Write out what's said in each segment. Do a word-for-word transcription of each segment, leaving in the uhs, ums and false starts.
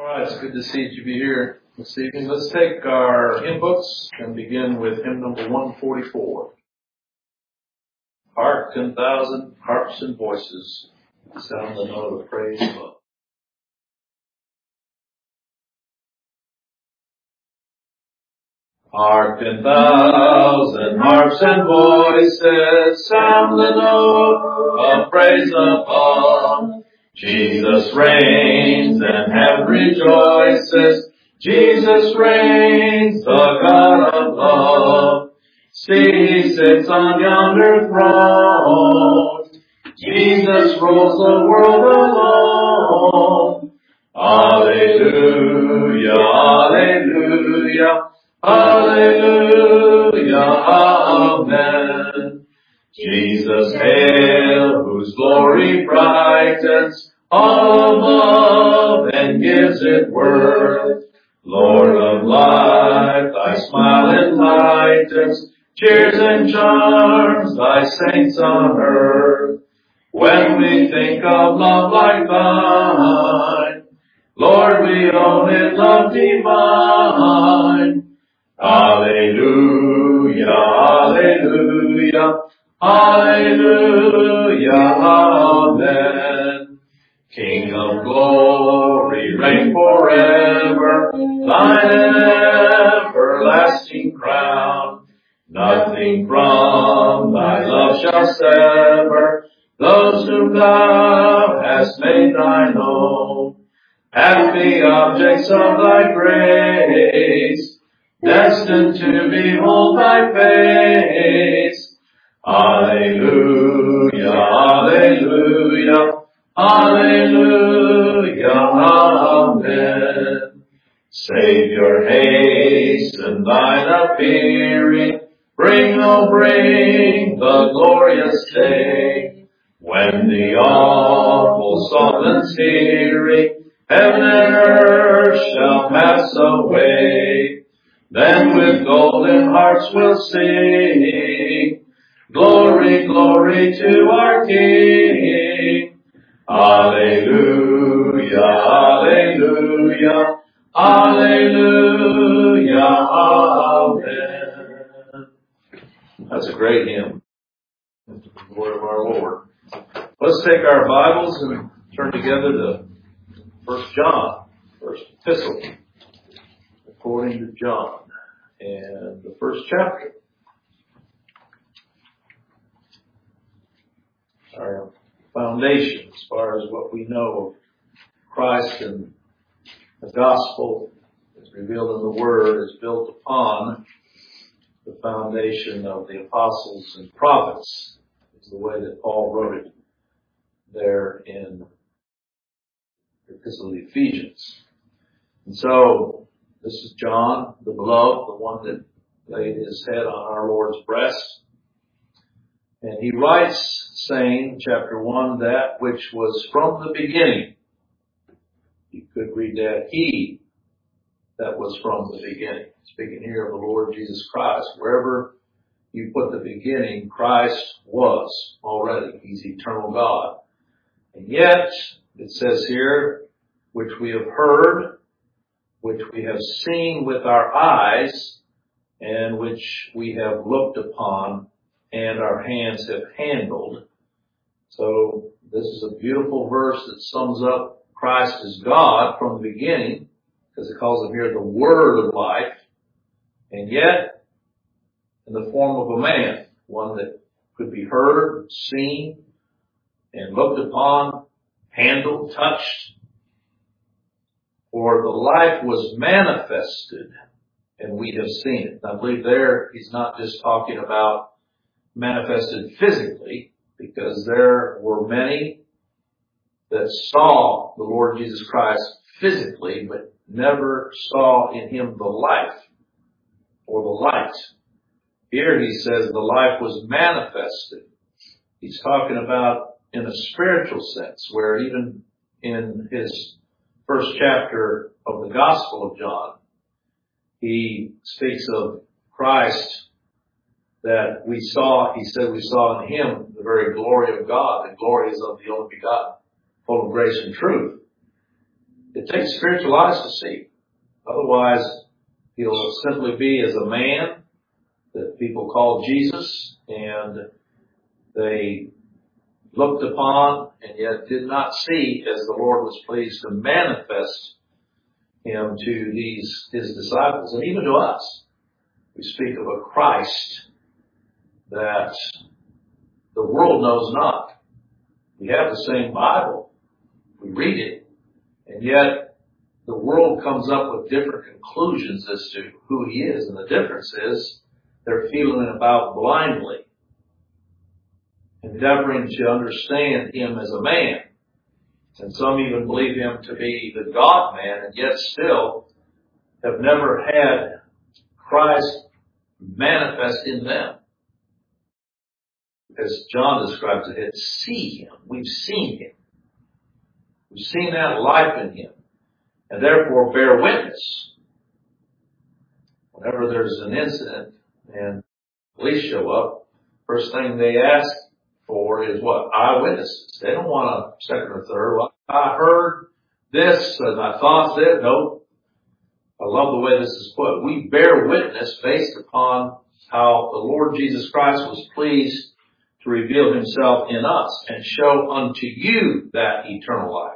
All right, it's good to see you be here this evening. Let's take our hymn books and begin with hymn number one forty-four. Hark, ten thousand harps and voices, sound the note of praise and love. Hark, ten thousand harps and voices, sound the note of praise above. Jesus reigns and heaven rejoices. Jesus reigns, the God of love. See, he sits on yonder throne. Jesus rules the world alone. Alleluia, alleluia, alleluia, amen. Jesus hail, whose glory brightens all above and gives it worth. Lord of life, thy smile enlightens, cheers and charms thy saints on earth. When we think of love like thine, Lord, we own it, love divine. Alleluia, alleluia, alleluia, amen. King of glory, reign forever, thine everlasting crown. Nothing from thy love shall sever those whom thou hast made thine own. Happy objects of thy grace, destined to behold thy face. Alleluia, alleluia, alleluia, amen. Savior, hasten thine appearing. Bring, oh bring the glorious day, when the awful summons hearing, heaven and earth shall pass away. Then with golden hearts we'll sing, glory, glory to our King. Alleluia, alleluia, alleluia, amen. That's a great hymn. It's the word of our Lord. Let's take our Bibles and turn together to First John, first epistle, according to John, and the first chapter. Our foundation as far as what we know of Christ and the gospel as revealed in the Word is built upon the foundation of the apostles and prophets, is the way that Paul wrote it there in the Epistle of the Ephesians. And so, this is John, the beloved, the one that laid his head on our Lord's breast. And he writes, saying, chapter one, that which was from the beginning. You could read that, he that was from the beginning. Speaking here of the Lord Jesus Christ. Wherever you put the beginning, Christ was already. He's eternal God. And yet, it says here, which we have heard, which we have seen with our eyes, and which we have looked upon, and our hands have handled. So, this is a beautiful verse that sums up Christ as God from the beginning, because it calls him here the Word of life, and yet, in the form of a man, one that could be heard, seen, and looked upon, handled, touched. For the life was manifested, and we have seen it. I believe there he's not just talking about manifested physically, because there were many that saw the Lord Jesus Christ physically, but never saw in him the life or the light. Here he says the life was manifested. He's talking about in a spiritual sense, where even in his first chapter of the Gospel of John, he speaks of Christ that we saw, he said we saw in him the very glory of God. The glory is of the only begotten, full of grace and truth. It takes spiritual eyes to see. Otherwise, he'll simply be as a man that people call Jesus, and they looked upon and yet did not see as the Lord was pleased to manifest him to these, his disciples, and even to us. We speak of a Christ that the world knows not. We have the same Bible. We read it. And yet, the world comes up with different conclusions as to who he is. And the difference is they're feeling about blindly, endeavoring to understand him as a man. And some even believe him to be the God-man, and yet still have never had Christ manifest in them. As John describes it, it's see him. We've seen him. We've seen that life in him, and therefore bear witness. Whenever there's an incident and police show up, first thing they ask for is what? Eyewitnesses. They don't want a second or third. Well, I heard this and I thought that. Nope. I love the way this is put. We bear witness based upon how the Lord Jesus Christ was pleased to reveal himself in us and show unto you that eternal life.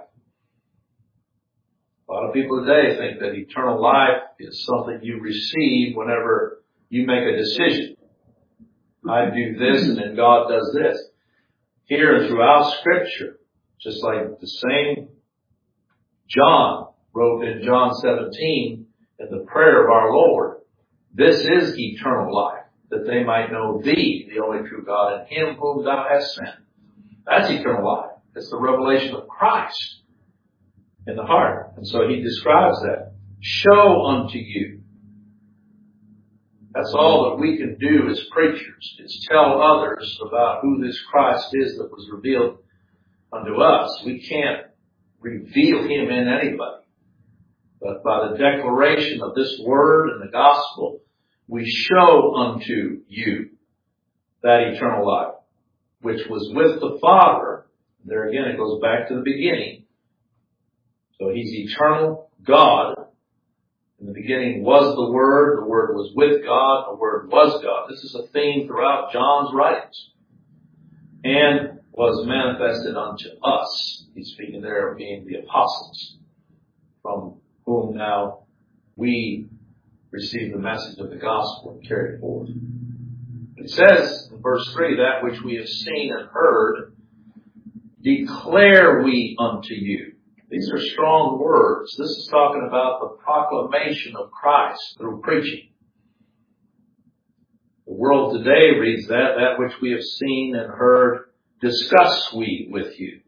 A lot of people today think that eternal life is something you receive whenever you make a decision. I do this and then God does this. Here and throughout Scripture, just like the same John wrote in John seventeen in the prayer of our Lord, this is eternal life, that they might know thee, the only true God, and him whom thou hast sent. That's eternal life. It's the revelation of Christ in the heart. And so he describes that. Show unto you. That's all that we can do as preachers, is tell others about who this Christ is that was revealed unto us. We can't reveal him in anybody. But by the declaration of this word and the gospel, we show unto you that eternal life, which was with the Father. There again, it goes back to the beginning. So he's eternal God. In the beginning was the Word. The Word was with God. The Word was God. This is a theme throughout John's writings. And was manifested unto us. He's speaking there of being the apostles, from whom now we receive the message of the gospel and carry it forth. It says in verse three, that which we have seen and heard, declare we unto you. These are strong words. This is talking about the proclamation of Christ through preaching. The world today reads that, that which we have seen and heard, discuss we with you,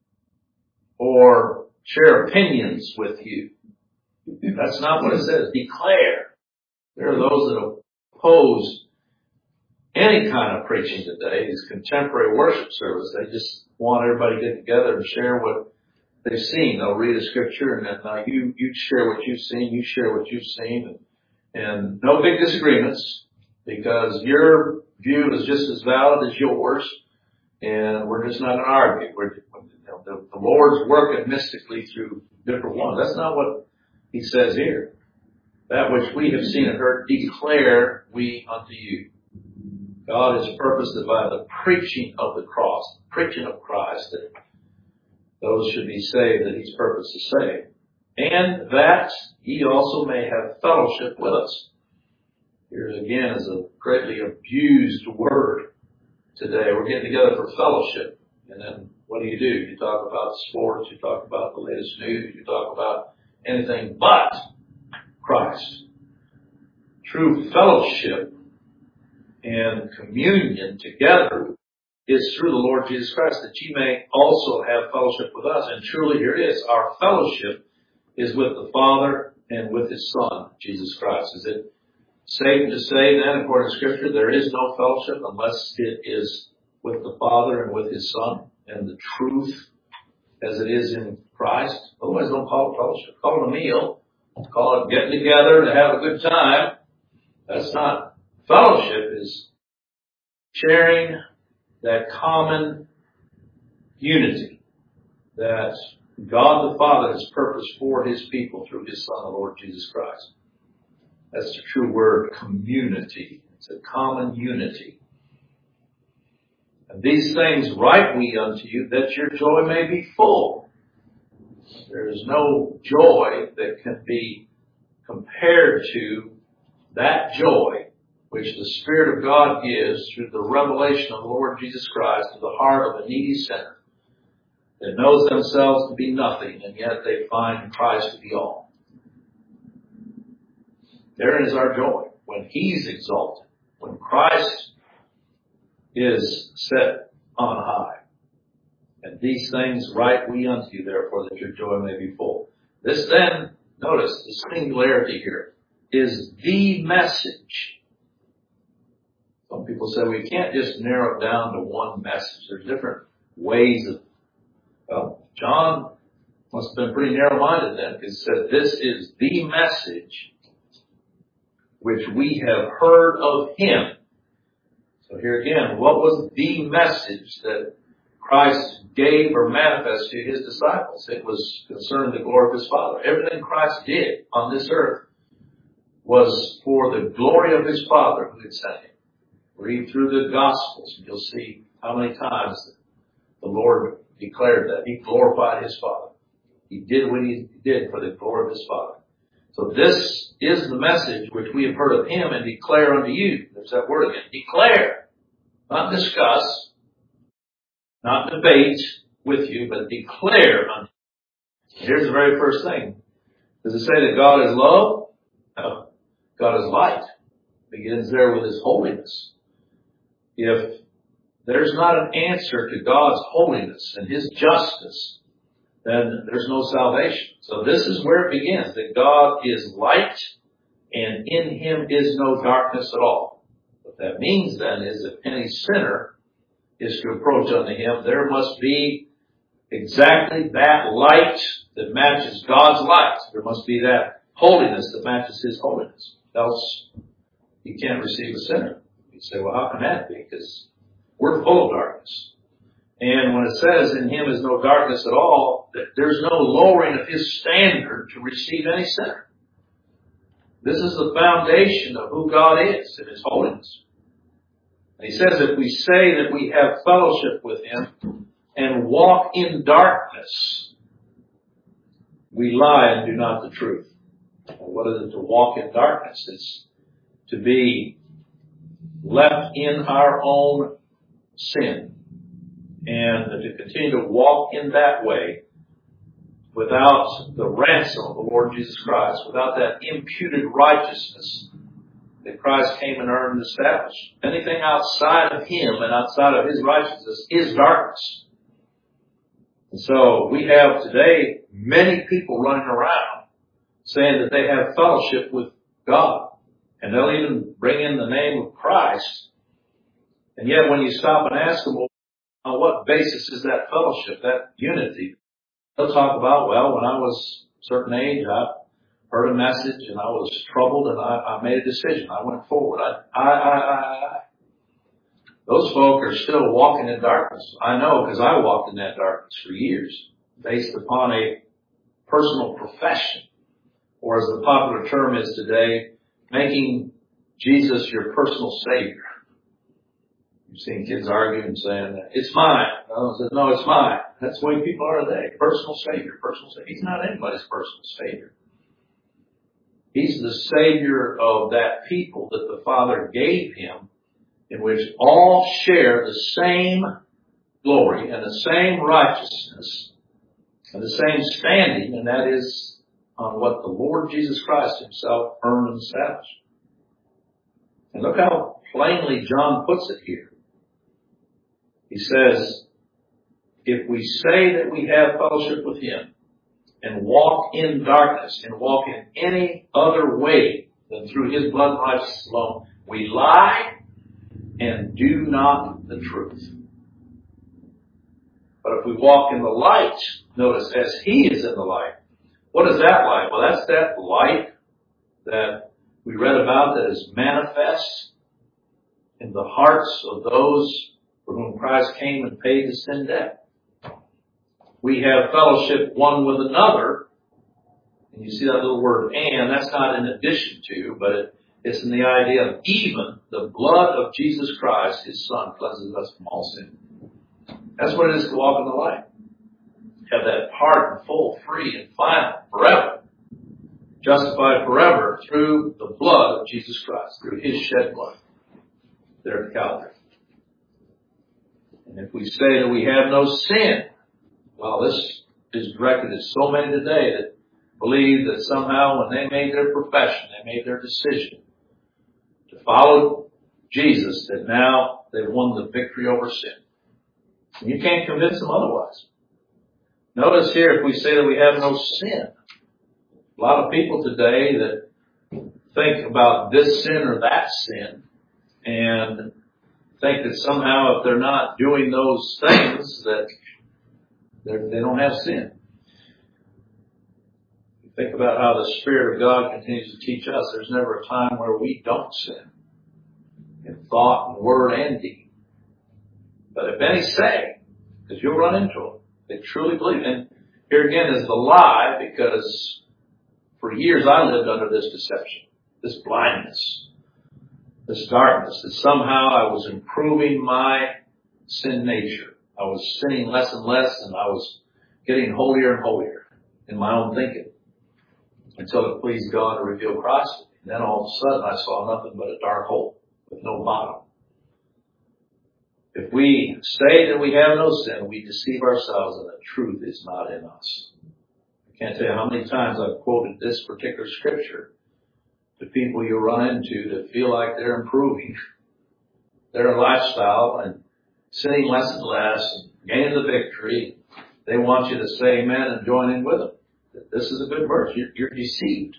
or share opinions with you. That's not what it says. Declare. There are those that oppose any kind of preaching today, these contemporary worship service. They just want everybody to get together and share what they've seen. They'll read a scripture and then uh, you, you share what you've seen, you share what you've seen, and, and no big disagreements, because your view is just as valid as yours, and we're just not going to argue. We're, you know, the, the Lord's working mystically through different ones. That's not what he says here. That which we have seen and heard, declare we unto you. God has purposed that by the preaching of the cross, the preaching of Christ, that those should be saved that he's purposed to save. And that he also may have fellowship with us. Here again is a greatly abused word today. We're getting together for fellowship. And then what do you do? You talk about sports, you talk about the latest news, you talk about anything but Christ. True fellowship and communion together is through the Lord Jesus Christ, that ye may also have fellowship with us. And truly here it is. Our fellowship is with the Father and with his Son, Jesus Christ. Is it safe to say then, according to Scripture, there is no fellowship unless it is with the Father and with his Son and the truth as it is in Christ? Otherwise, don't call it fellowship. Call it a meal. Call it getting together to have a good time. That's not. Fellowship is sharing that common unity that God the Father has purpose for His people through His Son, the Lord Jesus Christ. That's the true word, community. It's a common unity. And these things write we unto you, that your joy may be full. There is no joy that can be compared to that joy which the Spirit of God gives through the revelation of the Lord Jesus Christ to the heart of a needy sinner that knows themselves to be nothing, and yet they find Christ to be all. Therein is our joy, when He's exalted, when Christ is set on high. And these things write we unto you, therefore, that your joy may be full. This then, notice the singularity here, is the message. Some people say we can't just narrow it down to one message. There's different ways of, well, John must have been pretty narrow-minded then, because he said this is the message which we have heard of Him. So here again, what was the message that Christ gave or manifested to His disciples? It was concerning the glory of His Father. Everything Christ did on this earth was for the glory of His Father who had sent Him. Read through the Gospels and you'll see how many times the Lord declared that. He glorified His Father. He did what He did for the glory of His Father. So this is the message which we have heard of Him and declare unto you. There's that word again. Declare. Not discuss. Not debate with you, but declare unto you. Here's the very first thing. Does it say that God is love? No. God is light. It begins there with His holiness. If there's not an answer to God's holiness and His justice, then there's no salvation. So this is where it begins, that God is light and in Him is no darkness at all. What that means then is if any sinner is to approach unto Him, there must be exactly that light that matches God's light. There must be that holiness that matches His holiness. Else He can't receive a sinner. You say, well, how can that be? Because we're full of darkness. And when it says in Him is no darkness at all, that there's no lowering of His standard to receive any sinner. This is the foundation of who God is and His holiness. And He says if we say that we have fellowship with Him and walk in darkness, we lie and do not the truth. Well, what is it to walk in darkness? It's to be left in our own sin and to continue to walk in that way without the ransom of the Lord Jesus Christ, without that imputed righteousness that Christ came and earned and established. Anything outside of Him and outside of His righteousness is darkness. And so we have today many people running around saying that they have fellowship with God. And they'll even bring in the name of Christ. And yet when you stop and ask them, well, on what basis is that fellowship, that unity? They'll talk about, well, when I was a certain age, I heard a message and I was troubled and I, I made a decision. I went forward. I, I, I, I. Those folk are still walking in darkness. I know because I walked in that darkness for years based upon a personal profession. Or as the popular term is today, making Jesus your personal Savior. You've seen kids arguing saying, it's mine. No, says, no, it's mine. That's the way people are today. Personal Savior, personal Savior. He's not anybody's personal Savior. He's the Savior of that people that the Father gave Him, in which all share the same glory and the same righteousness and the same standing, and that is on what the Lord Jesus Christ Himself earned and established. And look how plainly John puts it here. He says, if we say that we have fellowship with Him and walk in darkness and walk in any other way than through His blood and righteousness alone, we lie and do not the truth. But if we walk in the light, notice, as He is in the light. What is that light? Well, that's that light that we read about that is manifest in the hearts of those for whom Christ came and paid the sin debt. we have fellowship one with another. And you see that little word and, that's not in addition to, but it, it's in the idea of even the blood of Jesus Christ, His Son, cleanses us from all sin. That's what it is to walk in the light. Have that pardon, full, free, and final, forever. Justified forever through the blood of Jesus Christ, through His shed blood there at Calvary. And if we say that we have no sin, well, this is directed at so many today that believe that somehow when they made their profession, they made their decision to follow Jesus, that now they've won the victory over sin. And you can't convince them otherwise. Notice here, if we say that we have no sin, a lot of people today that think about this sin or that sin and think that somehow if they're not doing those things that they're, they don't have sin. Think about how the Spirit of God continues to teach us. There's never a time where we don't sin in thought and word and deed. But if any say, because you'll run into them, they truly believe. And here again is the lie, because for years I lived under this deception, this blindness, this darkness, that somehow I was improving my sin nature. I was sinning less and less, and I was getting holier and holier in my own thinking, until it pleased God to reveal Christ to me. And then all of a sudden I saw nothing but a dark hole with no bottom. If we say that we have no sin, we deceive ourselves and the truth is not in us. I can't tell you how many times I've quoted this particular scripture to people you run into that feel like they're improving their lifestyle and sinning less and less and gaining the victory. They want you to say amen and join in with them. This is a good verse. You're, you're deceived.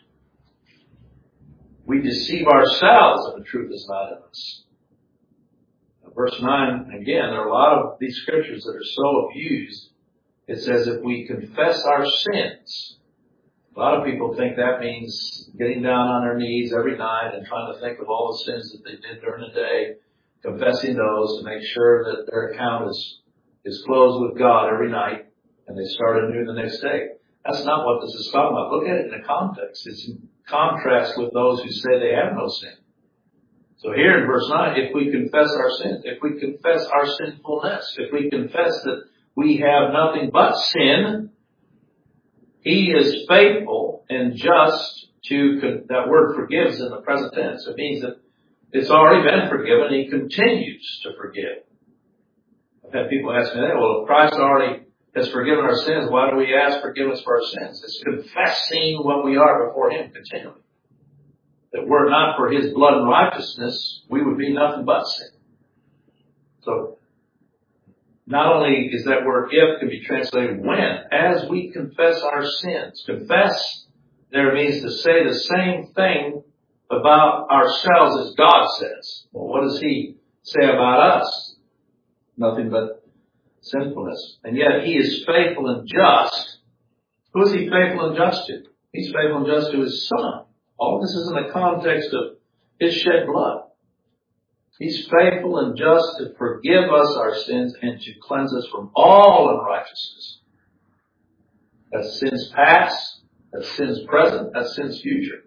We deceive ourselves and the truth is not in us. Verse nine, again, there are a lot of these scriptures that are so abused. It says if we confess our sins. A lot of people think that means getting down on their knees every night and trying to think of all the sins that they did during the day, confessing those to make sure that their account is, is closed with God every night, and they start anew the next day. That's not what this is talking about. Look at it in the context. It's in contrast with those who say they have no sin. So here in verse nine, if we confess our sins, if we confess our sinfulness, if we confess that we have nothing but sin, He is faithful and just to, that word forgives in the present tense. It means that it's already been forgiven. He continues to forgive. I've had people ask me, well, if Christ already has forgiven our sins, why do we ask forgiveness for our sins? It's confessing what we are before Him continually. That were it not for His blood and righteousness, we would be nothing but sin. So, not only is that word if can be translated when, as we confess our sins. Confess there means to say the same thing about ourselves as God says. Well, what does He say about us? Nothing but sinfulness. And yet He is faithful and just. Who is He faithful and just to? He's faithful and just to His Son. All this is in the context of His shed blood. He's faithful and just to forgive us our sins and to cleanse us from all unrighteousness. That's sins past, that's sins present, that's sins future.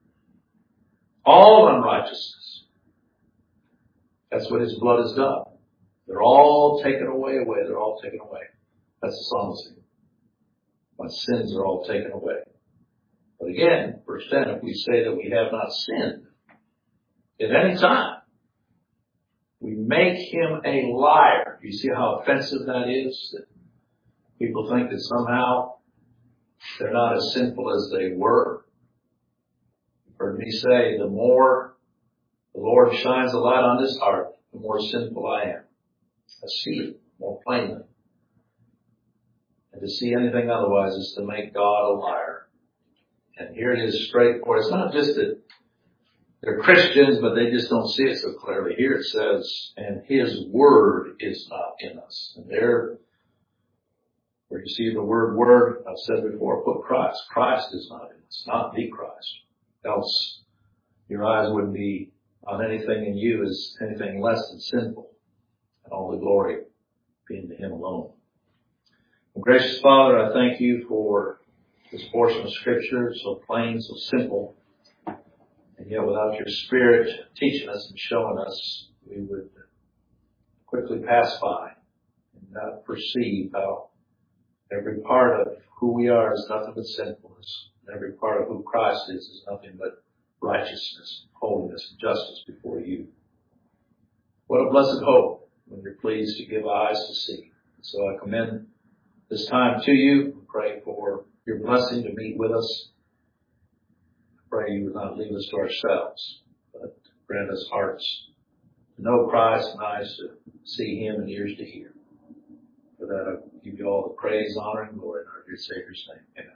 All unrighteousness. That's what His blood has done. They're all taken away, away. They're all taken away. That's the psalmist saying. My sins are all taken away. But again, verse ten, if we say that we have not sinned at any time, we make Him a liar. You see how offensive that is? That people think that somehow they're not as sinful as they were. You've heard me say, the more the Lord shines a light on this heart, the more sinful I am. I see it more plainly. And to see anything otherwise is to make God a liar. And here it is straightforward. It's not just that they're Christians, but they just don't see it so clearly. Here it says, and His word is not in us. And there, where you see the word word, I've said before, put Christ. Christ is not in us, not the Christ. Else your eyes wouldn't be on anything in you as anything less than sinful. And all the glory being to Him alone. Gracious Father, I thank you for this portion of Scripture, so plain, so simple, and yet without your Spirit teaching us and showing us, we would quickly pass by and not perceive how every part of who we are is nothing but sinfulness. And every part of who Christ is is nothing but righteousness, holiness, and justice before you. What a blessed hope when you're pleased to give eyes to see. So I commend this time to you and pray for your blessing to meet with us. I pray you would not leave us to ourselves, but grant us hearts to know Christ and eyes to see him and ears to hear. For that I give you all the praise, honor, and glory in our dear Savior's name. Amen.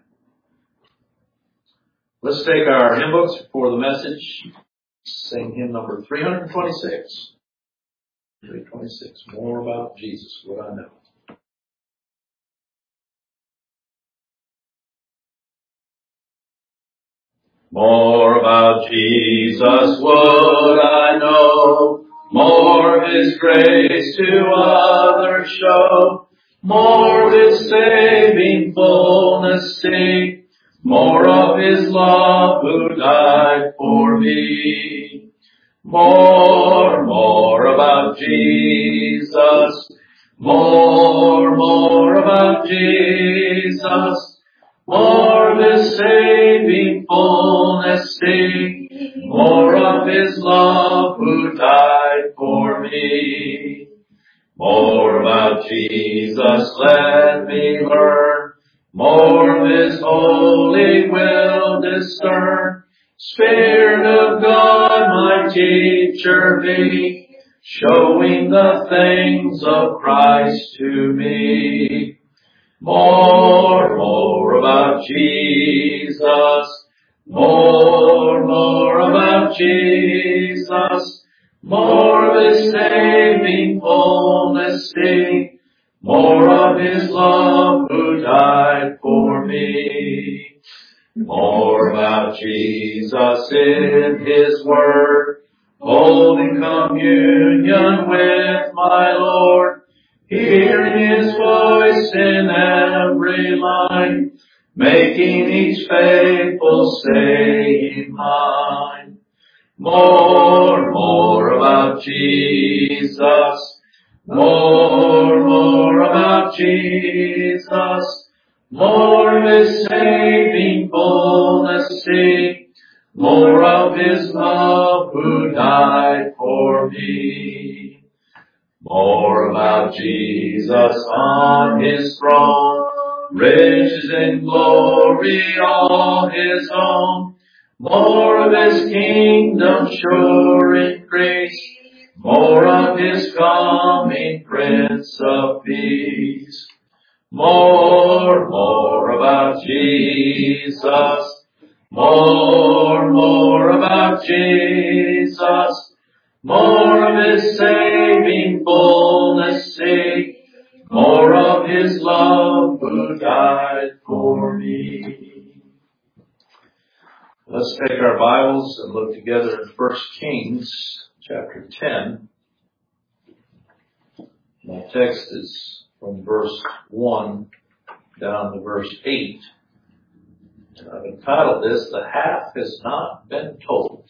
Let's take our hymn books before the message. Sing hymn number three twenty-six. three twenty-six. More about Jesus, what I know. More about Jesus would I know, more of his grace to others show, more of his saving fullness sing, more of his love who died for me. More, more about Jesus, more, more about Jesus, more of his saving fullness sing, more of his love who died for me. More about Jesus let me learn, more of his holy will discern. Spirit of God, my teacher be, showing the things of Christ to me. More, more about Jesus, more, more about Jesus, more of his saving fullness sing, more of his love who died for me. More about Jesus in his word, holding communion with my Lord, hearing his voice in every line, making each faithful saying mine. More, more about Jesus, more, more about Jesus, more of his saving fullness sing, more of his love who died for me. More about Jesus on his throne, riches and glory all his own, more of his kingdom sure increase, more of his coming Prince of Peace. More, more about Jesus, more, more about Jesus, more of his saving fullness sing, more of his love who died for me. Let's take our Bibles and look together in First Kings chapter ten. My text is from verse one down to verse eight. And I've entitled this, The Half Has Not Been Told.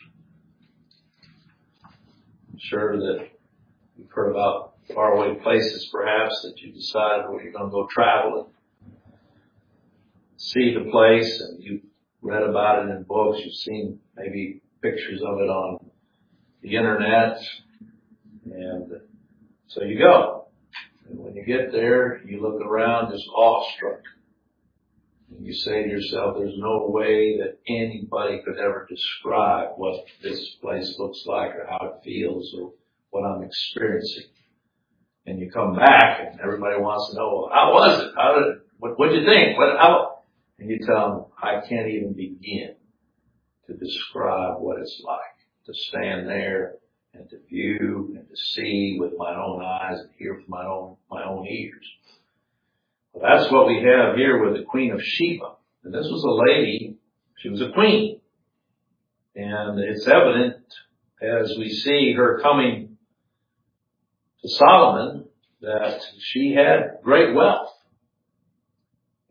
I'm sure that you've heard about faraway places perhaps that you decided where you're going to go travel and see the place, and you've read about it in books, you've seen maybe pictures of it on the internet, and so you go. And when you get there, you look around just awestruck. And you say to yourself, there's no way that anybody could ever describe what this place looks like or how it feels or what I'm experiencing. And you come back and everybody wants to know, well, how was it? How did it, what what'd you think? What, how? And you tell them, I can't even begin to describe what it's like to stand there and to view and to see with my own eyes and hear with my own my own ears. Well, that's what we have here with the Queen of Sheba. And this was a lady, she was a queen. And it's evident as we see her coming to Solomon that she had great wealth.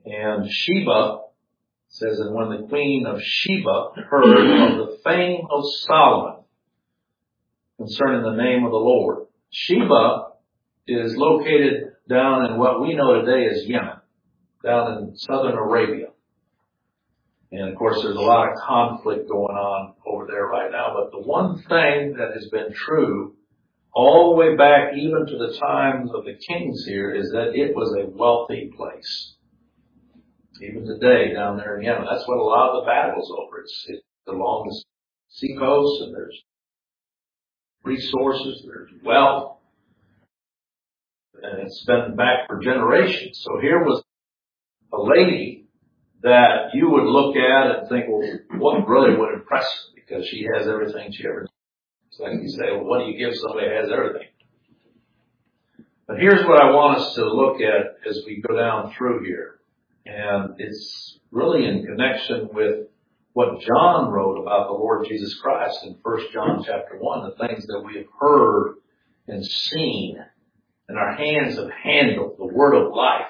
And Sheba says, and when the queen of Sheba heard of the fame of Solomon concerning the name of the Lord. Sheba is located down in what we know today as Yemen, down in southern Arabia. And of course, there's a lot of conflict going on over there right now. But the one thing that has been true all the way back even to the times of the kings here is that it was a wealthy place. Even today down there in Yemen. That's what a lot of the battle's over. It's, it's along the sea coast, and there's resources, there's wealth. And it's been back for generations. So here was a lady that you would look at and think, well, what really would impress her? Because she has everything she ever needs. It's like you say, well, what do you give somebody who has everything? But here's what I want us to look at as we go down through here. And it's really in connection with what John wrote about the Lord Jesus Christ in First John chapter one, the things that we have heard and seen and our hands have handled, the word of life.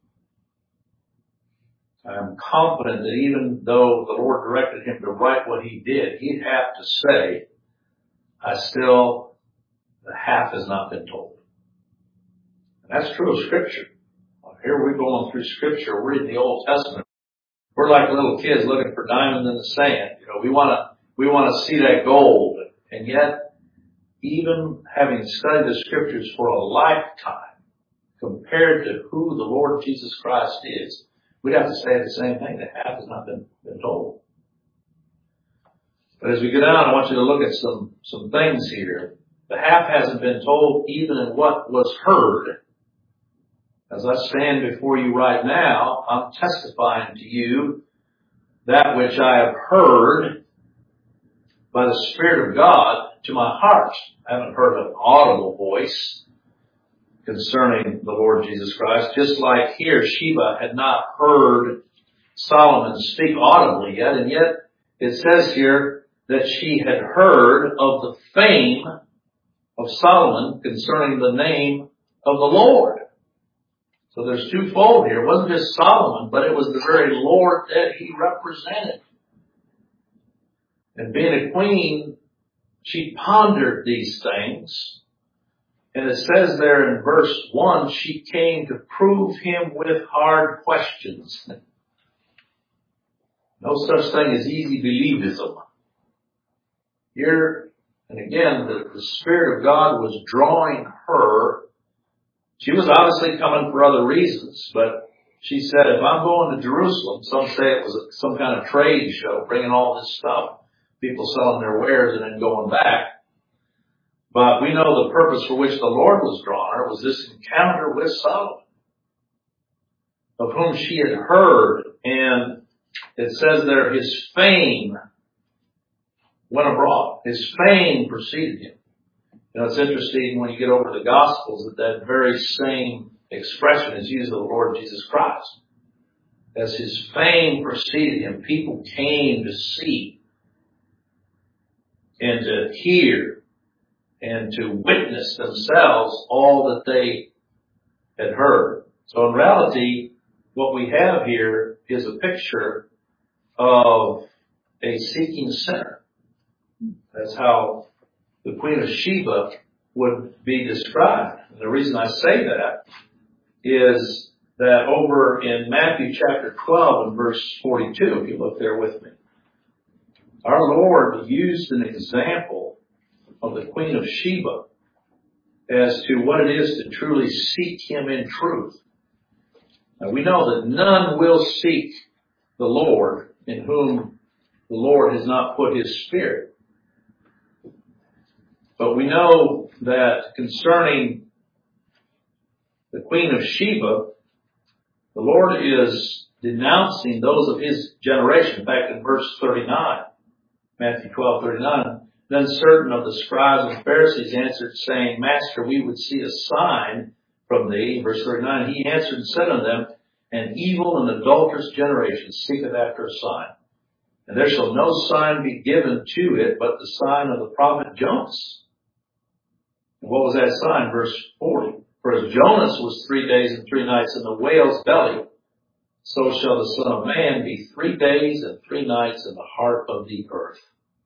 I'm confident that even though the Lord directed him to write what he did, he'd have to say, I still, the half has not been told. And that's true of Scripture. Here we're going through Scripture, we're reading the Old Testament. We're like little kids looking for diamonds in the sand. You know, we want to, we want to see that gold. And yet, even having studied the Scriptures for a lifetime, compared to who the Lord Jesus Christ is, we'd have to say the same thing. The half has not been, been told. But as we go down, I want you to look at some, some things here. The half hasn't been told even in what was heard. As I stand before you right now, I'm testifying to you that which I have heard by the Spirit of God to my heart. I haven't heard an audible voice concerning the Lord Jesus Christ. Just like here, Sheba had not heard Solomon speak audibly yet, and yet it says here that she had heard of the fame of Solomon concerning the name of the Lord. So there's twofold here. It wasn't just Solomon, but it was the very Lord that he represented. And being a queen, she pondered these things. And it says there in verse one, she came to prove him with hard questions. No such thing as easy believism. Here, and again, the, the Spirit of God was drawing her. She was obviously coming for other reasons, but she said, if I'm going to Jerusalem, some say it was a, some kind of trade show, bringing all this stuff, people selling their wares and then going back. But we know the purpose for which the Lord was drawing her was this encounter with Solomon, of whom she had heard, and it says there, his fame went abroad. His fame preceded him. You know, it's interesting when you get over to the Gospels that that very same expression is used of the Lord Jesus Christ. As his fame preceded him, people came to see and to hear and to witness themselves all that they had heard. So in reality, what we have here is a picture of a seeking sinner. That's how the Queen of Sheba would be described. And the reason I say that is that over in Matthew chapter twelve and verse forty-two, if you look there with me, our Lord used an example of the Queen of Sheba as to what it is to truly seek him in truth. Now we know that none will seek the Lord in whom the Lord has not put his Spirit. But we know that concerning the Queen of Sheba, the Lord is denouncing those of his generation. In fact, in verse thirty-nine, Matthew twelve, thirty-nine, then certain of the scribes and Pharisees answered, saying, Master, we would see a sign from thee. Verse thirty-nine, he answered and said unto them, an evil and adulterous generation seeketh after a sign. And there shall no sign be given to it but the sign of the prophet Jonas. And what was that sign? Verse forty. For as Jonas was three days and three nights in the whale's belly, so shall the Son of Man be three days and three nights in the heart of the earth.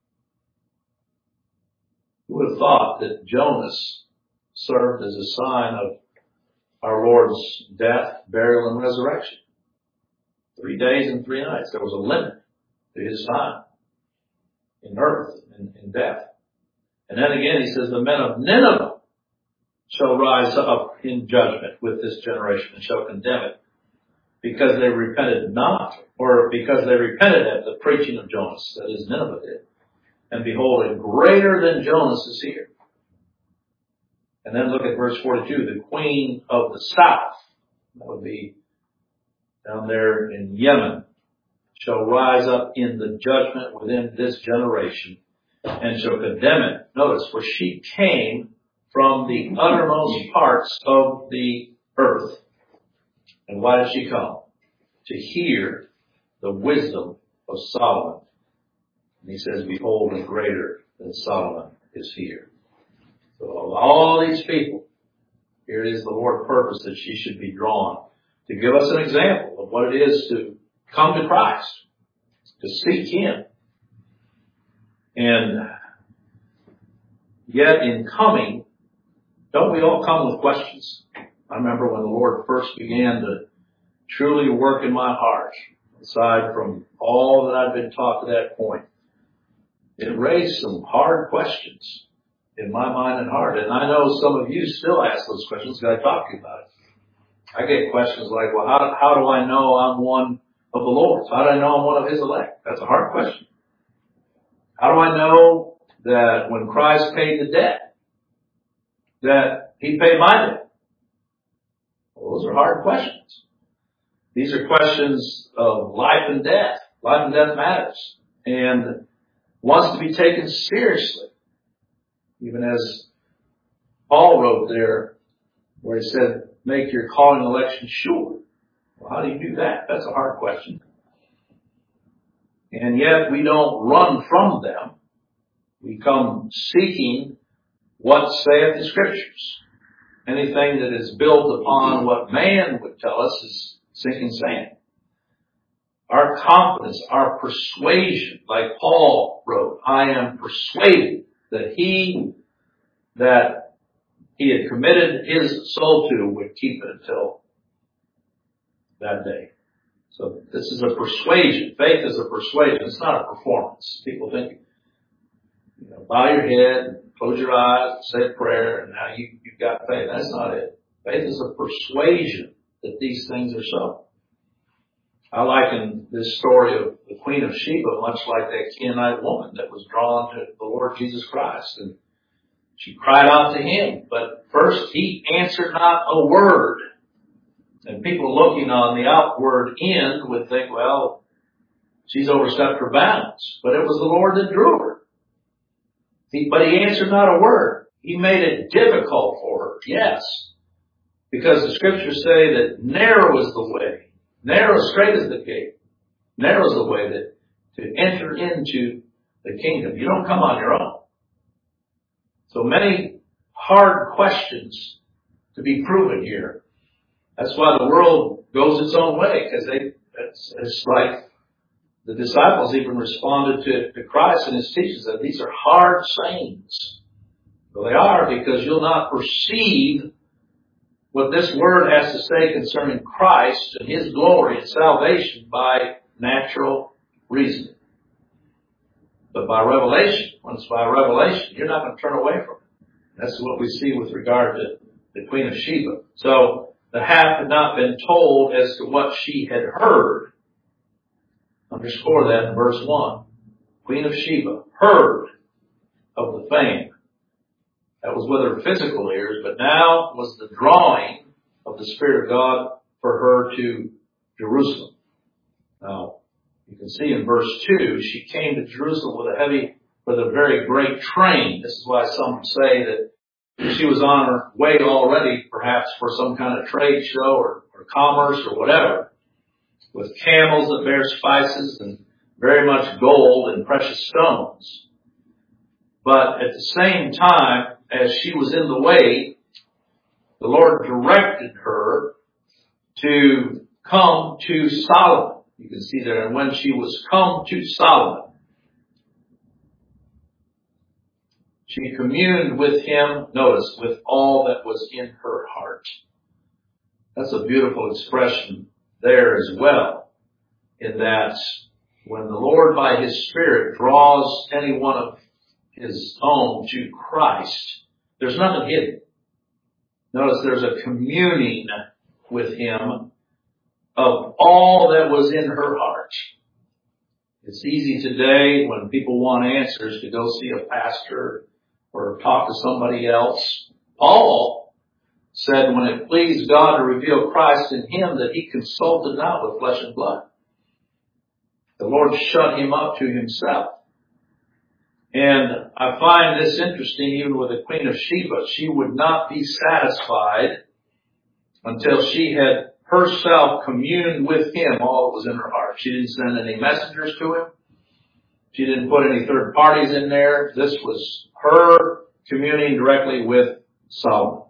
Who would have thought that Jonas served as a sign of our Lord's death, burial, and resurrection? Three days and three nights. There was a limit to his time in earth and in death. And then again, he says, the men of Nineveh shall rise up in judgment with this generation and shall condemn it, because they repented not, or because they repented at the preaching of Jonas, that is, Nineveh did. And behold, a greater than Jonas is here. And then look at verse forty-two, the queen of the south, that would be down there in Yemen, shall rise up in the judgment within this generation and shall condemn it. Notice, for she came from the uttermost parts of the earth. And why did she come? To hear the wisdom of Solomon. And he says, behold, a greater than Solomon is here. So of all these people, here it is the Lord's purpose that she should be drawn to give us an example of what it is to come to Christ, to seek Him. And yet in coming, don't we all come with questions? I remember when the Lord first began to truly work in my heart, aside from all that I've been taught to that point, it raised some hard questions in my mind and heart. And I know some of you still ask those questions because I talk to you about it. I get questions like, well, how, how do I know I'm one of the Lord's? How do I know I'm one of His elect? That's a hard question. How do I know that when Christ paid the debt, that He paid my debt? Well, those are hard questions. These are questions of life and death. Life and death matters. And wants to be taken seriously. Even as Paul wrote there, where he said, make your calling and election sure. Well, how do you do that? That's a hard question. And yet we don't run from them. We come seeking what saith the Scriptures. Anything that is built upon what man would tell us is sinking sand. Our confidence, our persuasion, like Paul wrote, I am persuaded that he that he had committed his soul to would keep it until that day. So this is a persuasion. Faith is a persuasion. It's not a performance. People think, you know, bow your head, close your eyes, say a prayer, and now you, you've got faith. That's not it. Faith is a persuasion that these things are so. I liken this story of the Queen of Sheba much like that Canaanite woman that was drawn to the Lord Jesus Christ. And she cried out to Him, but first He answered not a word. And people looking on the outward end would think, well, she's overstepped her bounds. But it was the Lord that drew her. He, but He answered not a word. He made it difficult for her, yes. Because the Scriptures say that narrow is the way. Narrow, straight is the gate. Narrow is the way that to enter into the kingdom. You don't come on your own. So many hard questions to be proven here. That's why the world goes its own way, because they, it's, it's like the disciples even responded to, to Christ and His teachings that these are hard sayings. Well, they are, because you'll not perceive what this word has to say concerning Christ and His glory and salvation by natural reasoning. But by revelation, when it's by revelation, you're not going to turn away from it. That's what we see with regard to the Queen of Sheba. So the half had not been told as to what she had heard. Underscore that in verse one. Queen of Sheba heard of the fame. That was with her physical ears, but now was the drawing of the Spirit of God for her to Jerusalem. Now, you can see in verse two, she came to Jerusalem with a heavy, with a very great train. This is why some say that she was on her way already, perhaps for some kind of trade show or, or commerce or whatever, with camels that bear spices and very much gold and precious stones. But at the same time, as she was in the way, the Lord directed her to come to Solomon. You can see there, and when she was come to Solomon, she communed with him, notice, with all that was in her heart. That's a beautiful expression there as well, in that when the Lord by His Spirit draws any one of His own to Christ, there's nothing hidden. Notice there's a communing with Him of all that was in her heart. It's easy today when people want answers to go see a pastor or talk to somebody else. Paul said when it pleased God to reveal Christ in him that he consulted not with flesh and blood. The Lord shut him up to Himself. And I find this interesting even with the Queen of Sheba. She would not be satisfied until she had herself communed with Him all that was in her heart. She didn't send any messengers to Him. She didn't put any third parties in there. This was her communing directly with Solomon.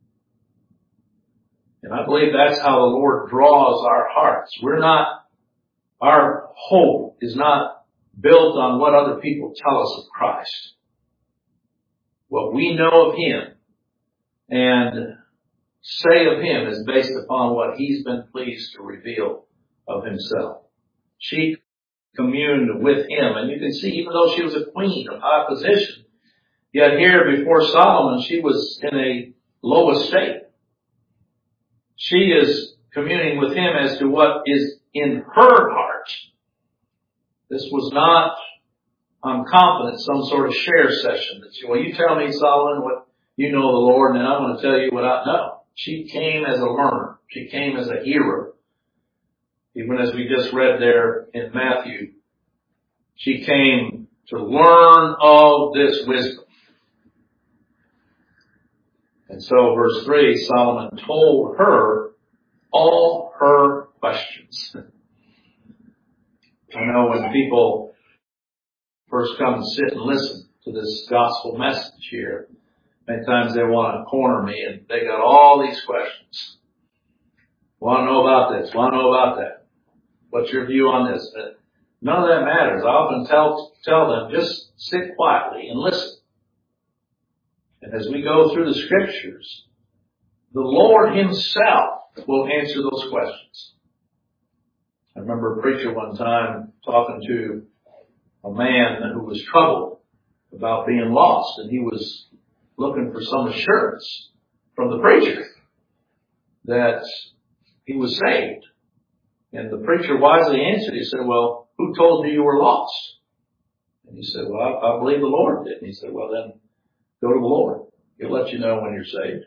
And I believe that's how the Lord draws our hearts. We're not, our hope is not built on what other people tell us of Christ. What we know of Him and say of Him is based upon what He's been pleased to reveal of Himself. She communed with Him, and you can see even though she was a queen of high position, yet here before Solomon she was in a low estate. She is communing with him as to what is in her heart. This was not, I'm confident, some sort of share session that she, well, you tell me, Solomon, what you know of the Lord, and then I'm going to tell you what I know. She came as a learner. She came as a hearer. Even as we just read there in Matthew, she came to learn of this wisdom. And so verse three, Solomon told her all her questions. I know when people first come and sit and listen to this gospel message here, many times they want to corner me and they got all these questions. Want to know about this, want to know about that. What's your view on this? But none of that matters. I often tell, tell them, just sit quietly and listen. And as we go through the scriptures, the Lord Himself will answer those questions. I remember a preacher one time talking to a man who was troubled about being lost, and he was looking for some assurance from the preacher that he was saved. And the preacher wisely answered. He said, well, who told you you were lost? And he said, well, I, I believe the Lord did. And he said, well, then go to the Lord. He'll let you know when you're saved.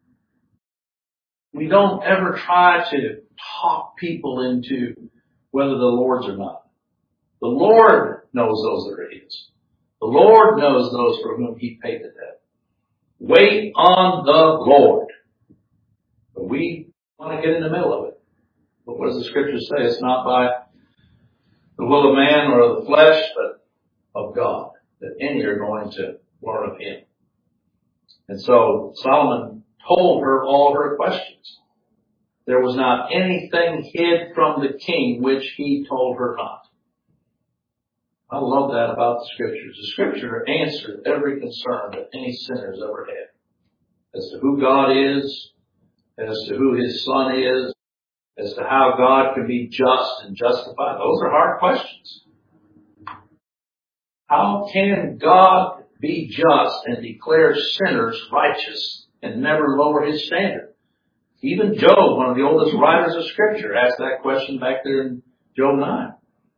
We don't ever try to talk people into whether the Lord's or not. The Lord knows those that are His. The Lord knows those for whom He paid the debt. Wait on the Lord. But we want to get in the middle of it. But what does the Scripture say? It's not by the will of man or of the flesh, but of God, that any are going to learn of Him. And so Solomon told her all her questions. There was not anything hid from the king which he told her not. I love that about the Scriptures. The Scripture answered every concern that any sinner's ever had. As to who God is, as to who His Son is, as to how God can be just and justified. Those are hard questions. How can God be just and declare sinners righteous and never lower His standard? Even Job, one of the oldest writers of Scripture, asked that question back there in Job nine.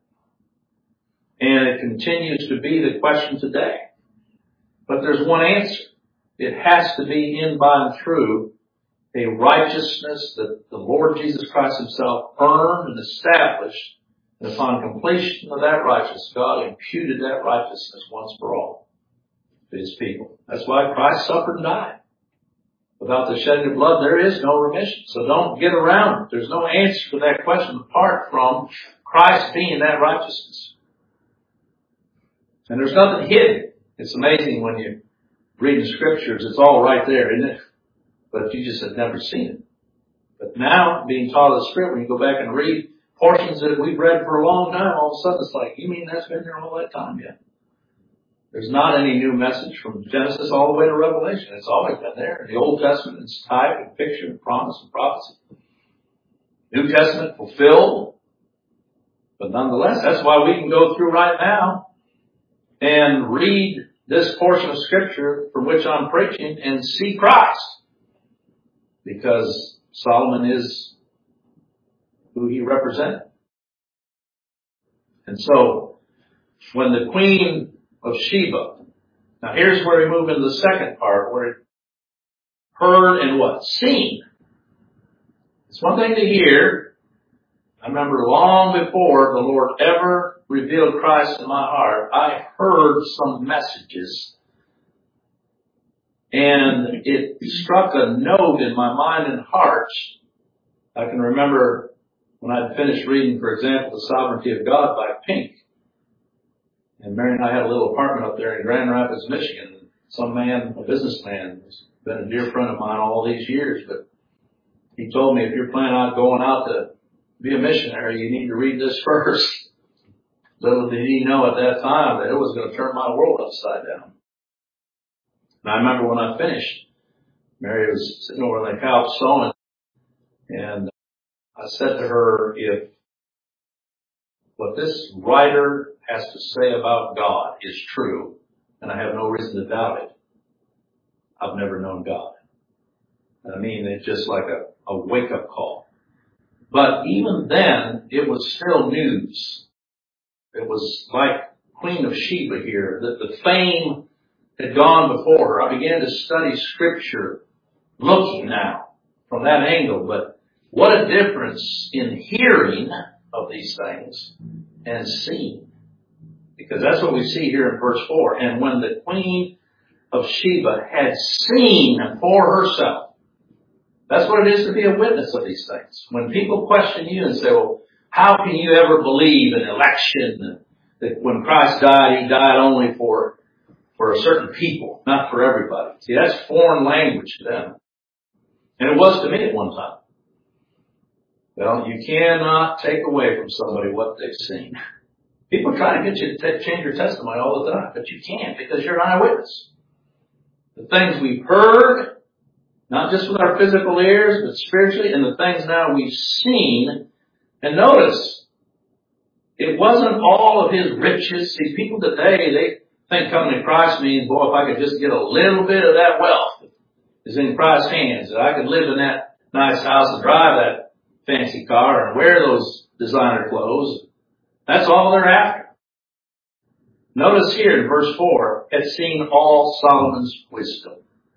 And it continues to be the question today. But there's one answer. It has to be in by and through a righteousness that the Lord Jesus Christ Himself earned and established. And upon completion of that righteousness, God imputed that righteousness once for all to His people. That's why Christ suffered and died. Without the shedding of blood, there is no remission. So don't get around it. There's no answer to that question apart from Christ being that righteousness. And there's nothing hidden. It's amazing when you read the Scriptures, it's all right there, isn't it? But you just have never seen it. But now, being taught of the Spirit, when you go back and read portions that we've read for a long time, all of a sudden it's like, you mean that's been there all that time yet? There's not any new message from Genesis all the way to Revelation. It's always been there. The Old Testament is type and picture and promise and prophecy. New Testament fulfilled. But nonetheless, that's why we can go through right now and read this portion of Scripture from which I'm preaching and see Christ. Because Solomon is who he represented. And so, when the Queen of Sheba, now here's where we move into the second part, where it heard and what? Seen. It's one thing to hear. I remember long before the Lord ever revealed Christ in my heart, I heard some messages. And it struck a note in my mind and heart. I can remember when I'd finished reading, for example, The Sovereignty of God by Pink. And Mary and I had a little apartment up there in Grand Rapids, Michigan. Some man, a businessman, who's been a dear friend of mine all these years, but he told me, if you're planning on going out to be a missionary, you need to read this first. Little did he know at that time that it was going to turn my world upside down. And I remember when I finished, Mary was sitting over on the couch sewing, and I said to her, if what this writer has to say about God is true, and I have no reason to doubt it, I've never known God. I mean, it's just like a, a wake-up call. But even then, it was still news. It was like Queen of Sheba here, that the fame had gone before her. I began to study Scripture looking now from that angle, but what a difference in hearing of these things and seeing. Because that's what we see here in verse four. And when the Queen of Sheba had seen for herself, that's what it is to be a witness of these things. When people question you and say, well, how can you ever believe in election, that when Christ died, He died only for, for a certain people, not for everybody. See, that's foreign language to them. And it was to me at one time. Well, you cannot take away from somebody what they've seen. People try to get you to t- change your testimony all the time, but you can't because you're an eyewitness. The things we've heard, not just with our physical ears, but spiritually, and the things now we've seen. And notice, it wasn't all of His riches. See, people today, they think coming to Christ means, boy, if I could just get a little bit of that wealth is in Christ's hands, that I could live in that nice house and drive that fancy car and wear those designer clothes. That's all they're after. Notice here in verse four, had seen all Solomon's wisdom.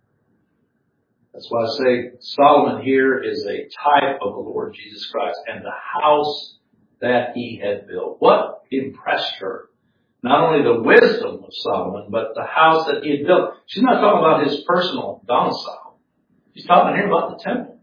That's why I say Solomon here is a type of the Lord Jesus Christ and the house that he had built. What impressed her? Not only the wisdom of Solomon, but the house that he had built. She's not talking about his personal domicile. She's talking here about the temple.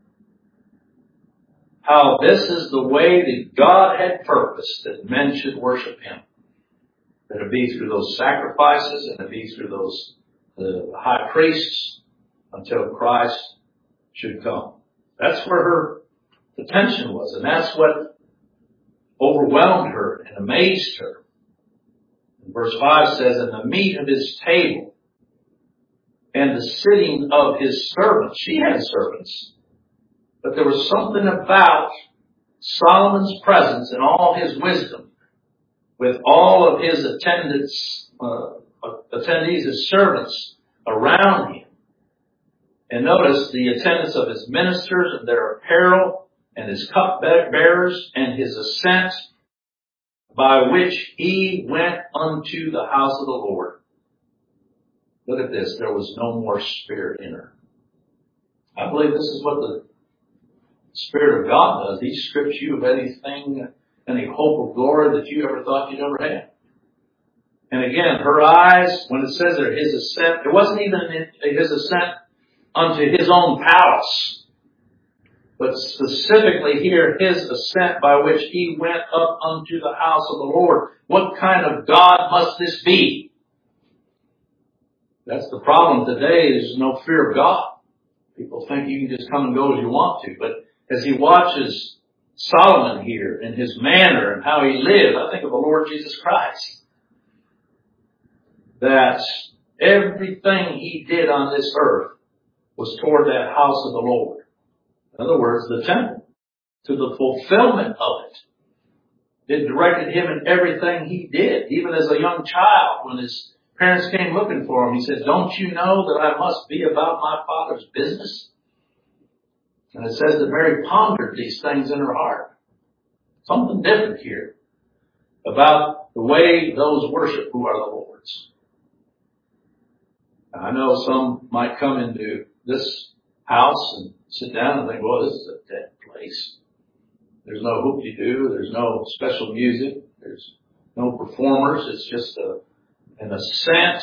How this is the way that God had purposed that men should worship Him. That it be through those sacrifices and it be through those the high priests until Christ should come. That's where her attention was, and that's what overwhelmed her and amazed her. And verse five says, and the meat of His table and the sitting of His servants. She had servants. But there was something about Solomon's presence and all his wisdom with all of his attendants, uh, attendees, his servants around him. And notice the attendance of his ministers and their apparel and his cupbearers and his ascent by which he went unto the house of the Lord. Look at this. There was no more spirit in her. I believe this is what the Spirit of God does. He strips you of anything, any hope of glory that you ever thought you'd ever had. And again, her eyes, when it says there, His ascent, it wasn't even His ascent unto His own palace, but specifically here, His ascent by which He went up unto the house of the Lord. What kind of God must this be? That's the problem today, is no fear of God. People think you can just come and go as you want to, but as he watches Solomon here in his manner and how he lived, I think of the Lord Jesus Christ. That everything he did on this earth was toward that house of the Lord. In other words, the temple, to the fulfillment of it. It directed him in everything he did. Even as a young child, when his parents came looking for him, he said, don't you know that I must be about my Father's business? And it says that Mary pondered these things in her heart. Something different here about the way those worship who are the Lord's. Now, I know some might come into this house and sit down and think, well, this is a dead place. There's no hoop-de-doo. There's no special music. There's no performers. It's just a, an ascent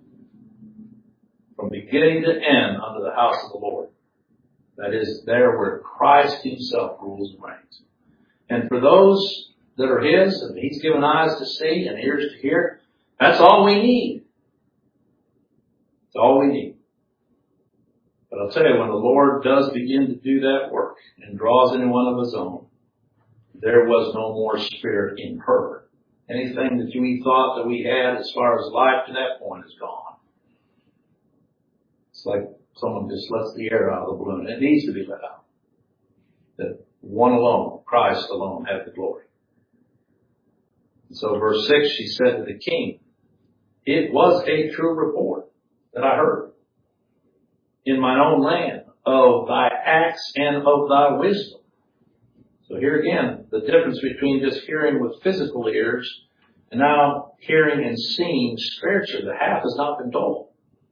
from beginning to end unto the house of the Lord. That is there where Christ himself rules and reigns. And for those that are his, and he's given eyes to see and ears to hear, that's all we need. It's all we need. But I'll tell you, when the Lord does begin to do that work and draws anyone of his own, there was no more spirit in her. Anything that we thought that we had as far as life to that point is gone. It's like someone just lets the air out of the balloon. It needs to be let out. That one alone, Christ alone, had the glory. And so verse six, she said to the king, it was a true report that I heard in mine own land of thy acts and of thy wisdom. So here again, the difference between just hearing with physical ears and now hearing and seeing spiritually. The half has not been told.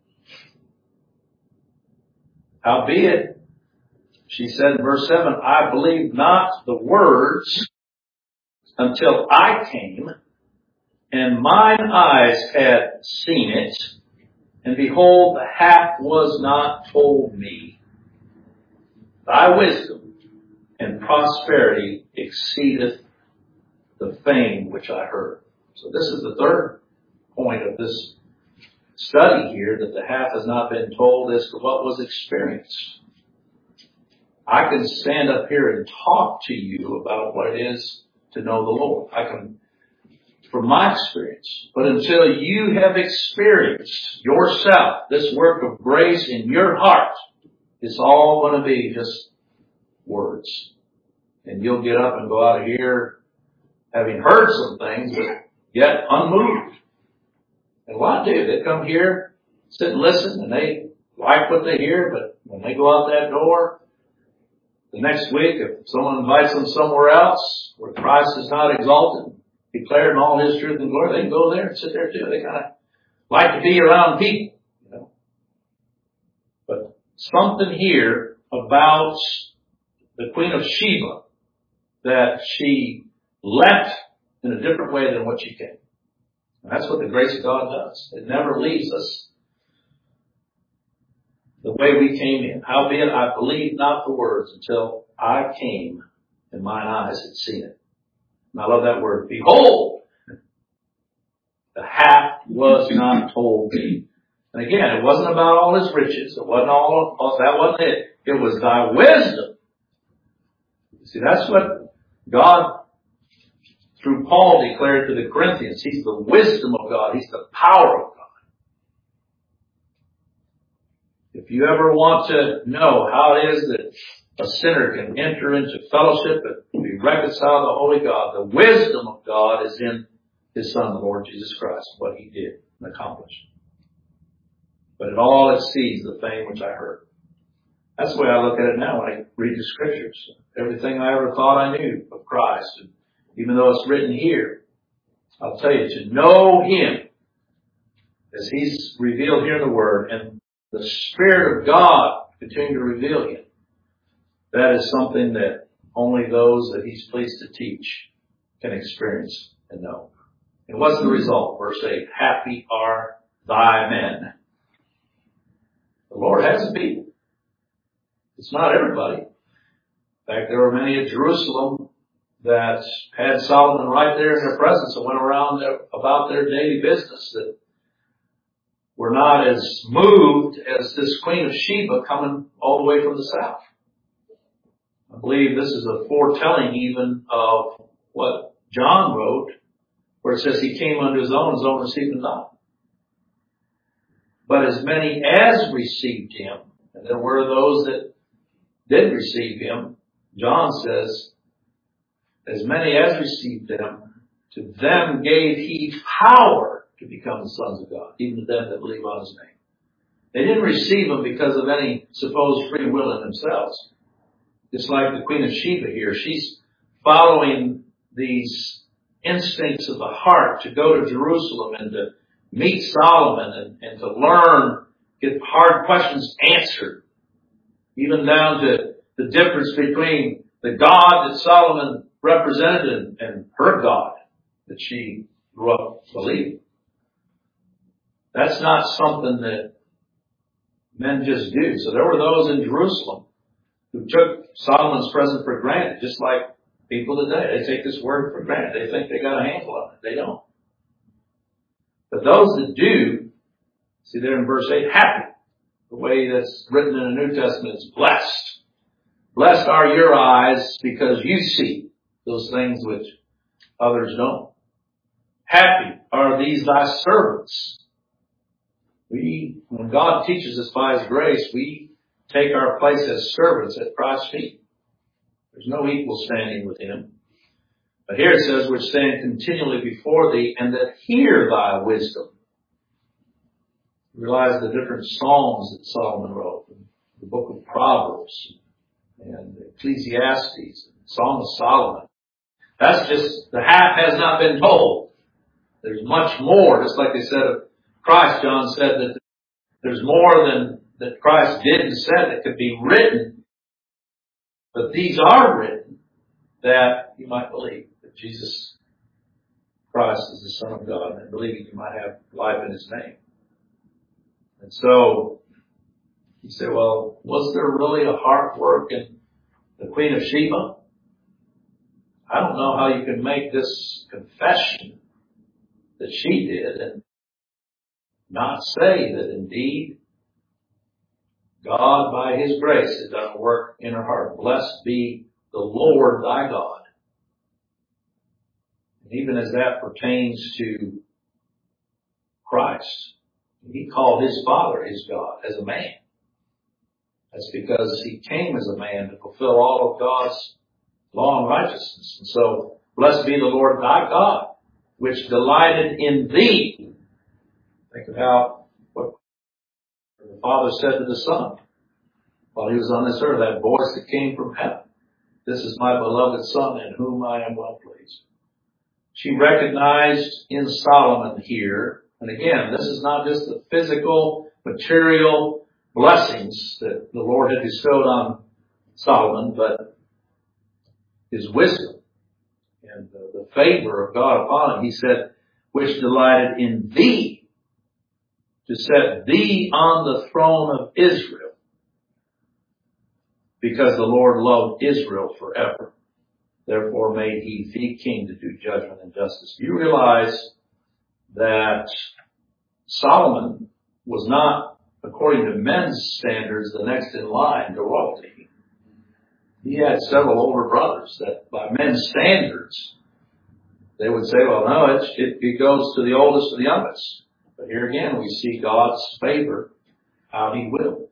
Howbeit, she said in verse seven, I believed not the words until I came, and mine eyes had seen it, and behold, the half was not told me. Thy wisdom and prosperity exceedeth the fame which I heard. So this is the third point of this study here, that the half has not been told as to what was experienced. I can stand up here and talk to you about what it is to know the Lord. I can, from my experience. But until you have experienced yourself this work of grace in your heart, it's all going to be just words. And you'll get up and go out of here having heard some things, but yet unmoved. And a lot do. They come here, sit and listen, and they like what they hear, but when they go out that door, the next week, if someone invites them somewhere else where Christ is not exalted, declared in all his truth and glory, they can go there and sit there too. They kind of like to be around people, you know. But something here about the Queen of Sheba, that she left in a different way than what she came. And that's what the grace of God does. It never leaves us the way we came in. Howbeit, I believed not the words until I came and mine eyes had seen it. And I love that word. Behold, the half was not told me. And again, it wasn't about all his riches. It wasn't all, that wasn't it. It was thy wisdom. You see, that's what God, through Paul, declared to the Corinthians. He's the wisdom of God. He's the power of God. If you ever want to know how it is that a sinner can enter into fellowship and be reconciled to the Holy God, the wisdom of God is in his Son, the Lord Jesus Christ, what he did and accomplished. But it all exceeds the fame which I heard. That's the way I look at it now when I read the Scriptures. Everything I ever thought I knew of Christ, and even though it's written here, I'll tell you, to know him as he's revealed here in the Word, and the Spirit of God continue to reveal him, that is something that only those that he's pleased to teach can experience and know. And what's the result? Verse eight, happy are thy men. The Lord has a people. It's not everybody. In fact, there were many at Jerusalem that had Solomon right there in their presence and went around their, about their daily business, that were not as moved as this Queen of Sheba coming all the way from the south. I believe this is a foretelling even of what John wrote, where it says he came unto his own, his own received him not. But as many as received him, and there were those that did receive him, John says, as many as received him, to them gave he power to become the sons of God, even to them that believe on his name. They didn't receive him because of any supposed free will in themselves. Just like the Queen of Sheba here, she's following these instincts of the heart to go to Jerusalem and to meet Solomon and, and to learn, get hard questions answered, even down to the difference between the God that Solomon represented and, and her God that she grew up believing. That's not something that men just do. So there were those in Jerusalem who took Solomon's presence for granted, just like people today. They take this word for granted. They think they got a handle on it. They don't. But those that do, see there in verse eight, happy. The way that's written in the New Testament is blessed. Blessed are your eyes because you see those things which others don't. Happy are these thy servants. We, when God teaches us by his grace, we take our place as servants at Christ's feet. There's no equal standing with him. But here it says, which stand continually before thee, and that hear thy wisdom. Realize the different psalms that Solomon wrote, the book of Proverbs, and Ecclesiastes, and Song of Solomon. That's just, the half has not been told. There's much more, just like they said of Christ. John said that there's more than that Christ did and said that could be written. But these are written that you might believe that Jesus Christ is the Son of God, and believing you might have life in his name. And so, you say, well, was there really a heart work in the Queen of Sheba? I don't know how you can make this confession that she did and not say that indeed God, by his grace, has done a work in her heart. Blessed be the Lord thy God. And even as that pertains to Christ, he called his Father his God as a man. That's because he came as a man to fulfill all of God's law and righteousness. And so, blessed be the Lord thy God, which delighted in thee. Think about what the Father said to the Son while he was on this earth, that voice that came from heaven. This is my beloved Son in whom I am well pleased. She recognized in Solomon here, and again, this is not just the physical, material blessings that the Lord had bestowed on Solomon, but his wisdom and the, the favor of God upon him. He said, which delighted in thee, to set thee on the throne of Israel, because the Lord loved Israel forever. Therefore made he thee king to do judgment and justice. You realize that Solomon was not, according to men's standards, the next in line to royalty. He had several older brothers that, by men's standards, they would say, well, no, it, it, it goes to the oldest and the youngest. But here again, we see God's favor, how he will.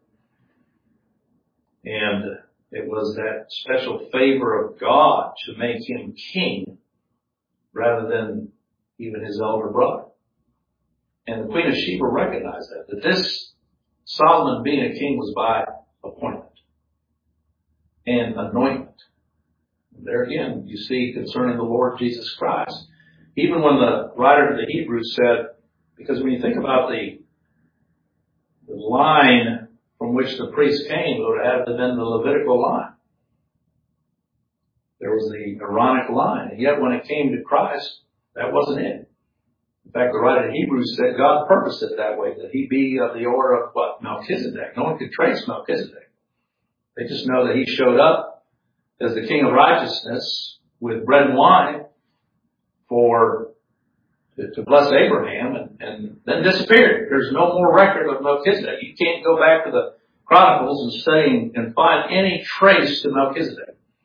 And it was that special favor of God to make him king rather than even his elder brother. And the Queen of Sheba recognized that, that this Solomon being a king was by appointment and anointment. And there again, you see concerning the Lord Jesus Christ. Even when the writer to the Hebrews said, because when you think about the, the line from which the priest came, it would have been the Levitical line. There was the Aaronic line. And yet when it came to Christ, that wasn't it. In fact, the writer of Hebrews said God purposed it that way, that he be of the order of what? Melchizedek. No one could trace Melchizedek. They just know that he showed up as the King of Righteousness with bread and wine for to, to bless Abraham and, and then disappeared. There's no more record of Melchizedek. You can't go back to the Chronicles and study and find any trace to Melchizedek.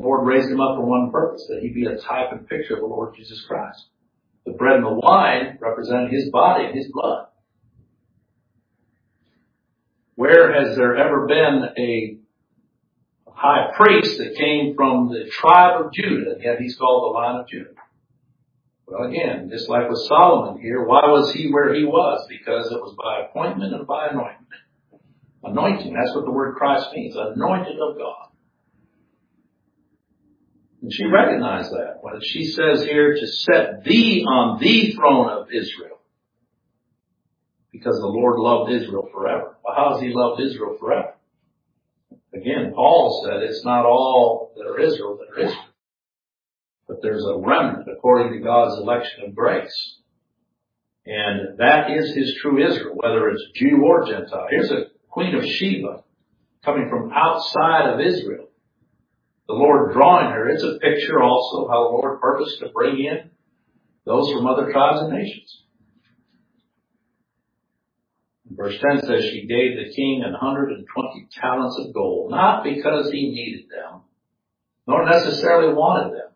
Lord raised him up for one purpose, that he be a type and picture of the Lord Jesus Christ. The bread and the wine represented his body and his blood. Where has there ever been a high priest that came from the tribe of Judah, and yet he's called the Lion of Judah? Well, again, just like with Solomon here, why was he where he was? Because it was by appointment and by anointment. Anointing, that's what the word Christ means, anointed of God. And she recognized that when she says here to set thee on the throne of Israel. Because the Lord loved Israel forever. Well, how has he loved Israel forever? Again, Paul said it's not all that are Israel that are Israel. But there's a remnant according to God's election of grace. And that is his true Israel, whether it's Jew or Gentile. Here's a Queen of Sheba coming from outside of Israel. The Lord drawing her. It's a picture also of how the Lord purposed to bring in those from other tribes and nations. Verse ten says she gave the king one hundred twenty talents of gold, not because he needed them, nor necessarily wanted them.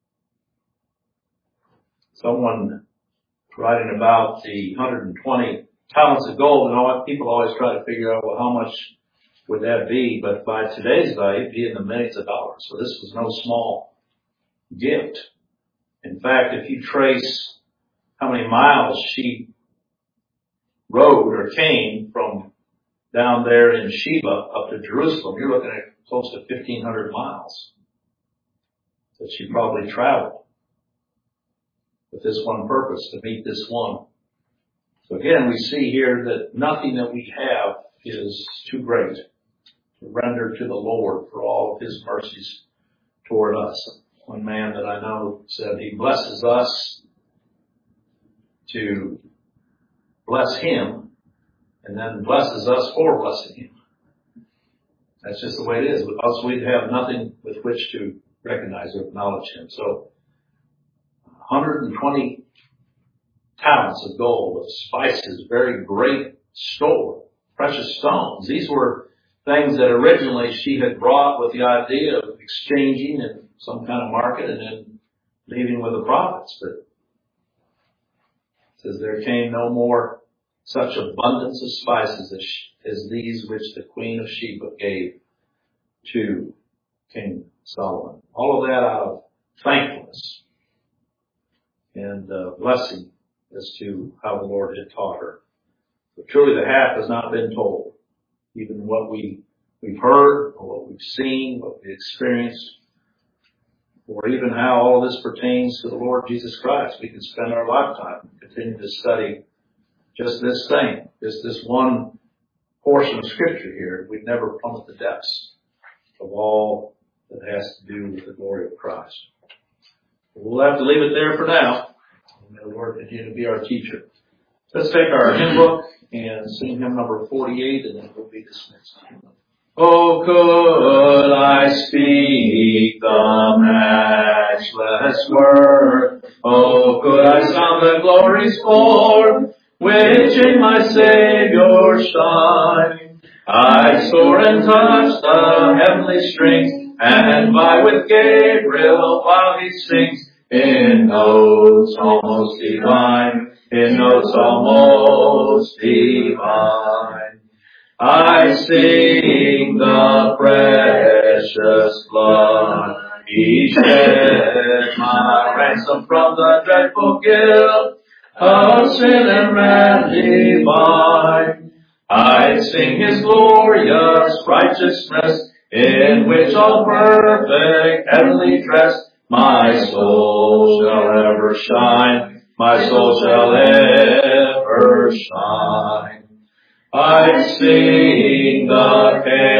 Someone writing about the one hundred twenty talents of gold, and all people always try to figure out, well, how much would that be? But by today's value, it'd be in the millions of dollars. So this was no small gift. In fact, if you trace how many miles she rode or came from down there in Sheba up to Jerusalem, you're looking at close to fifteen hundred miles that she probably traveled with this one purpose, to meet this one. So again, we see here that nothing that we have is too great to render to the Lord for all of his mercies toward us. One man that I know said he blesses us to bless him, and then blesses us for blessing him. That's just the way it is. With us, we'd have nothing with which to recognize or acknowledge him. So, one hundred twenty talents of gold, of spices, very great store, precious stones. These were things that originally she had brought with the idea of exchanging in some kind of market and then leaving with the prophets. But it says there came no more such abundance of spices as, as these which the Queen of Sheba gave to King Solomon. All of that out of thankfulness and uh, blessing as to how the Lord had taught her. But truly the half has not been told. Even what we, we've heard, or what we've seen, what we've experienced, or even how all of this pertains to the Lord Jesus Christ. We can spend our lifetime continuing to study just this thing, just this one portion of Scripture here. We'd never plummet the depths of all that has to do with the glory of Christ. We'll have to leave it there for now. May the Lord continue to be our teacher. Let's take our hymn book and sing hymn number forty-eight, and then we'll be dismissed. Oh, could I speak the matchless word? Oh, could I sound the glories forth, which in my Savior shine? I soar and touch the heavenly strings, and vie with Gabriel while he sings, in notes almost divine, in notes almost divine. I sing the precious blood he shed, my ransom from the dreadful guilt of sin and madly mine. I sing his glorious righteousness, in which all perfect heavenly dress my soul shall ever shine, my soul shall ever shine. I sing the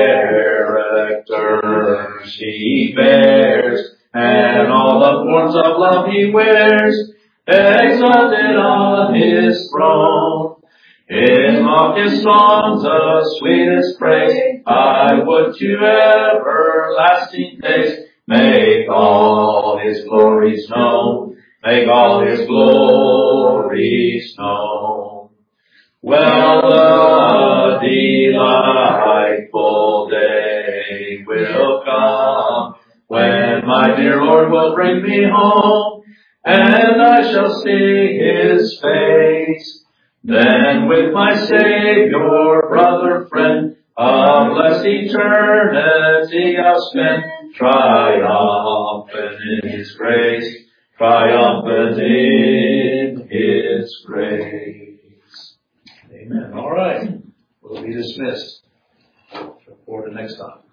characters he bears, and all the forms of love he wears, exalted on his throne. In loftiest songs of sweetest praise, I would to everlasting days make all his glories known, make all his glories known. Well, the delightful day will come when my dear Lord will bring me home, and I shall see His face. Then with my Savior, brother, friend, a blessed eternity I'll spend, triumphant in His grace, triumphant in His grace. Amen. All right. We'll be dismissed. Look forward to next time.